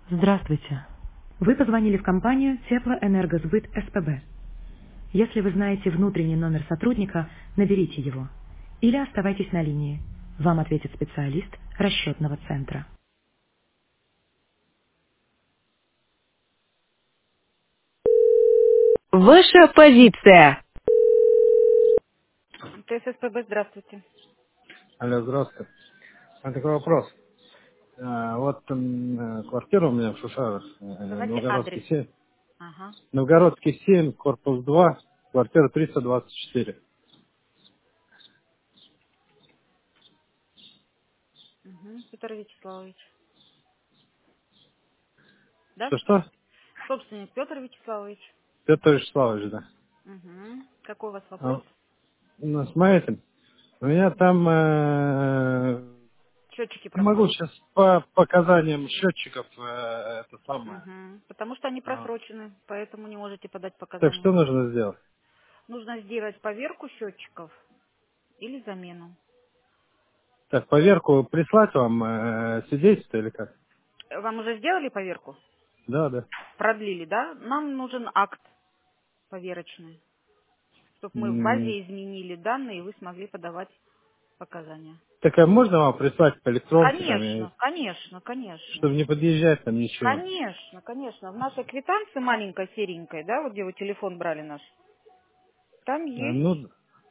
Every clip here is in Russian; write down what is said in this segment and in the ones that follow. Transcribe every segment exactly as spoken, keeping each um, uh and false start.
Здравствуйте. Вы позвонили в компанию Теплоэнергосбыт СПБ. Если вы знаете внутренний номер сотрудника, наберите его. Или оставайтесь на линии. Вам ответит специалист расчетного центра. Ваша позиция. ТССПБ, здравствуйте. Алло, здравствуйте. А такой вопрос. А, вот м, э, квартира у меня в Шушарах, э, Давайте адрес. Новгородский семь. Ага. Новгородский семь, корпус два, квартира триста двадцать четыре. Угу. Петр Вячеславович. Да? Что-что? Собственник Петр Вячеславович. Петр Вячеславович, да. Угу. Какой у вас вопрос? А, ну, смотрите, у меня там, э, Счетчики не могу просрочены. сейчас по показаниям счетчиков, э, это самое. Угу. Потому что они А, просрочены, поэтому не можете подать так показания. что нужно сделать? Нужно сделать поверку счетчиков или замену. Так, поверку прислать вам э, свидетельство или как? Вам уже сделали поверку? Да, да. Продлили, да? Нам нужен акт поверочный, чтобы мы в М, базе изменили данные, и вы смогли подавать показания. Так, а можно вам прислать по электронке, там, я- Конечно, конечно, конечно. чтобы не подъезжать там ничего? Конечно, конечно. В нашей квитанции маленькой, серенькой, да, вот где вы телефон брали наш, там А, есть, Ну,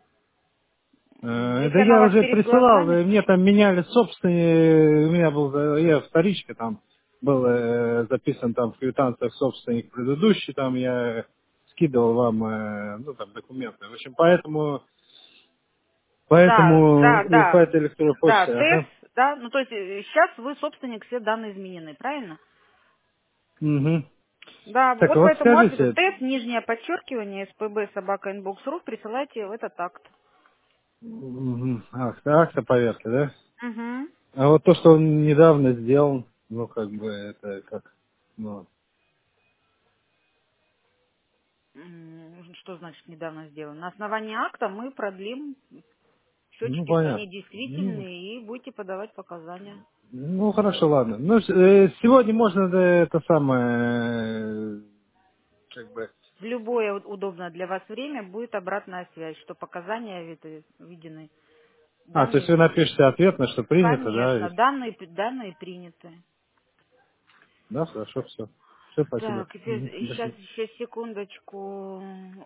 м, э, если да она у я вас уже перед присылал, глазами. э, мне там меняли собственные, у меня был, э, я вторичка там был э, записан там в квитанциях собственник предыдущий, там я скидывал вам, э, ну, там, документы. В общем, поэтому, Да, поэтому да, э, по да, этой электронной да, почте, ТЭС, ага. да, ну то есть сейчас вы собственник, все данные изменены, правильно? Угу. Да, Так, вот по вот этому адресу скажите, ТЭС, нижнее подчеркивание, СПБ, собака, инбокс.ру, присылайте в этот акт. мгм, ах, акта поверки, да? Угу. А вот то, что он недавно сделал, ну, как бы, это как, ну, М, Что значит недавно сделано? На основании акта мы продлим ну, счетчики, что они понятно. Ну, действительные, и будете подавать показания. ну, хорошо, ладно. Ну, с- э, сегодня можно да, это самое, э, как бы... В любое у- удобное для вас время будет обратная связь, что показания это видены. А, то есть Данные, вы напишите ответ, на что принято, да? конечно, и- данные, данные приняты. Да, хорошо, все. Все, спасибо. Так, теперь Мгм, до сейчас свидания. еще секундочку.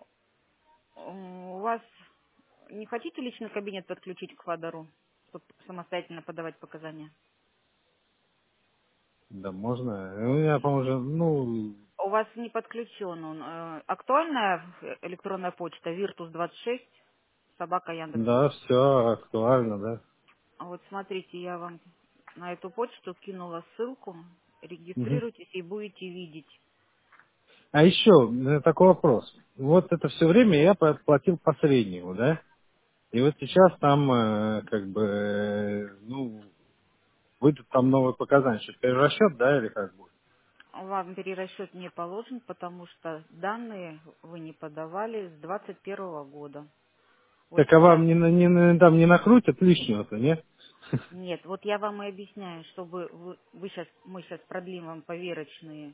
У вас не хотите личный кабинет подключить к Фадору, чтобы самостоятельно подавать показания? Да, можно. У меня, по-моему, уже, ну, У вас не подключен он. Э, Актуальная электронная почта Virtus двадцать шесть собака Яндекс. да, все актуально, да. А вот смотрите, я вам на эту почту кинула ссылку. Мгм. Регистрируйтесь и будете видеть. А еще э, такой вопрос. Вот это все время я платил посреднику, да? И вот сейчас там, э, как бы, э, ну, выйдут там новые показания. Что, перерасчет, да, или как будет? Вам перерасчет не положен, потому что данные вы не подавали с двадцать первого года. Вот Так, а сейчас. вам не, на- не, на- там не накрутят лишнего-то, нет? Нет, вот я вам и объясняю, чтобы вы, вы сейчас, мы сейчас продлим вам поверочный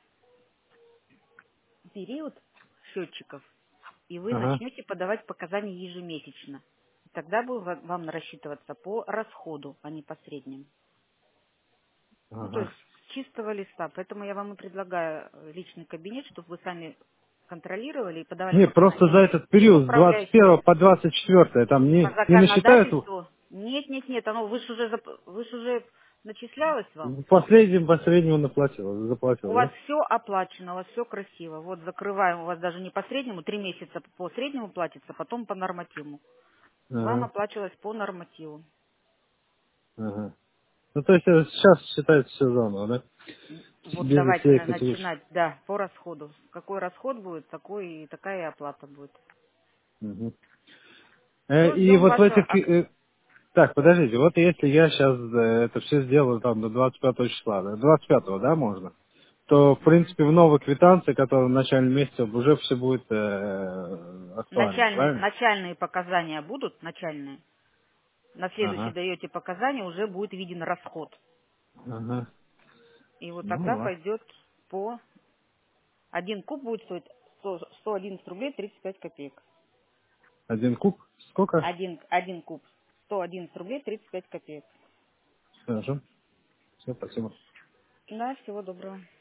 период счетчиков, и вы Ага, начнете подавать показания ежемесячно. Тогда будет ва- вам рассчитываться по расходу, а не по средним. Ну, то ага. есть с чистого листа. Поэтому я вам и предлагаю э, личный кабинет, чтобы вы сами контролировали и подавали Не, просто показания за этот не в период с двадцать управляющий. первого по двадцать четвёртое там По не, не насчитают законодательству. Нет, нет, нет, оно вы же уже, зап- вы ж уже начислялось вам. в последнем, последнего наплатил, У заплатил, вас да? все оплачено, у вас все красиво. Вот закрываем, у вас даже не по среднему, три месяца по среднему платится, потом по нормативу. Вам Ага, оплачивалось по нормативу. ага. Ну, то есть это сейчас считается все заново, да? Вот Без давайте всей на- этой... начинать, да, по расходу. Какой расход будет, такой и такая и оплата будет. Мгм. Э, Все, И ждем вот в вашего этих... акта. э, Так, подождите, вот если я сейчас это все сделаю там до двадцать пятого числа, да, двадцать пятого, да, можно, то, в Мгм. принципе, в новой квитанции, которая в начале месяца, уже все будет э, актуально, Начальные, правильно? начальные показания будут, начальные. На следующий Ага, даете показания, уже будет виден расход. ага. И вот Ну, тогда ладно. пойдет по... Один куб будет стоить сто, сто одиннадцать рублей тридцать пять копеек. Один куб? Сколько? Один, один куб. сто одиннадцать рублей тридцать пять копеек. Хорошо. Все, спасибо. Да, всего доброго.